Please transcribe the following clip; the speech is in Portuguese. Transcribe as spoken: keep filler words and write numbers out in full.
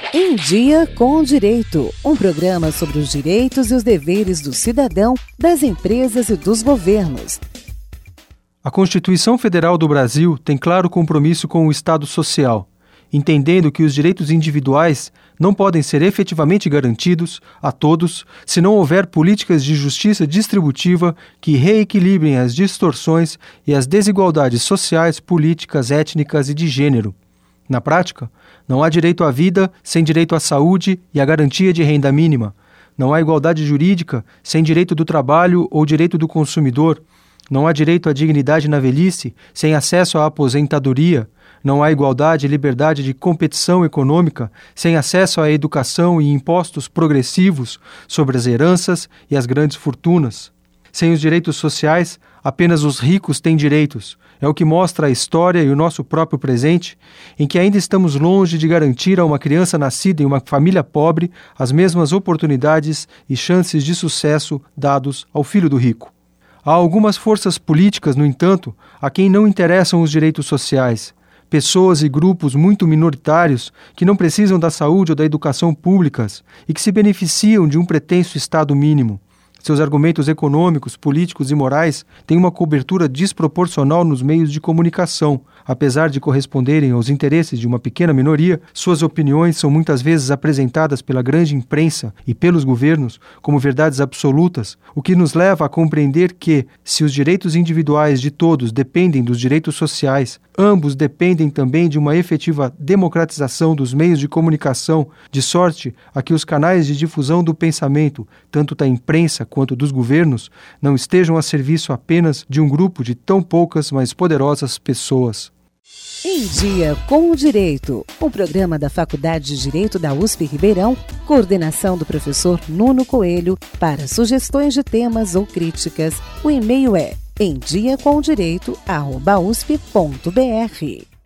Em Dia com o Direito, um programa sobre os direitos e os deveres do cidadão, das empresas e dos governos. A Constituição Federal do Brasil tem claro compromisso com o Estado social, entendendo que os direitos individuais não podem ser efetivamente garantidos a todos se não houver políticas de justiça distributiva que reequilibrem as distorções e as desigualdades sociais, políticas, étnicas e de gênero. Na prática, não há direito à vida sem direito à saúde e à garantia de renda mínima. Não há igualdade jurídica sem direito do trabalho ou direito do consumidor. Não há direito à dignidade na velhice sem acesso à aposentadoria. Não há igualdade e liberdade de competição econômica sem acesso à educação e impostos progressivos sobre as heranças e as grandes fortunas. Sem os direitos sociais, apenas os ricos têm direitos. É o que mostra a história e o nosso próprio presente, em que ainda estamos longe de garantir a uma criança nascida em uma família pobre as mesmas oportunidades e chances de sucesso dados ao filho do rico. Há algumas forças políticas, no entanto, a quem não interessam os direitos sociais. Pessoas e grupos muito minoritários que não precisam da saúde ou da educação públicas e que se beneficiam de um pretenso Estado mínimo. Seus argumentos econômicos, políticos e morais têm uma cobertura desproporcional nos meios de comunicação. Apesar de corresponderem aos interesses de uma pequena minoria, suas opiniões são muitas vezes apresentadas pela grande imprensa e pelos governos como verdades absolutas, o que nos leva a compreender que, se os direitos individuais de todos dependem dos direitos sociais, ambos dependem também de uma efetiva democratização dos meios de comunicação, de sorte a que os canais de difusão do pensamento, tanto da imprensa quanto dos governos, não estejam a serviço apenas de um grupo de tão poucas, mas poderosas pessoas. Em Dia com o Direito, um programa da Faculdade de Direito da U S P Ribeirão, coordenação do professor Nuno Coelho. Para sugestões de temas ou críticas, o e-mail é em dia com direito arroba u s p ponto b r.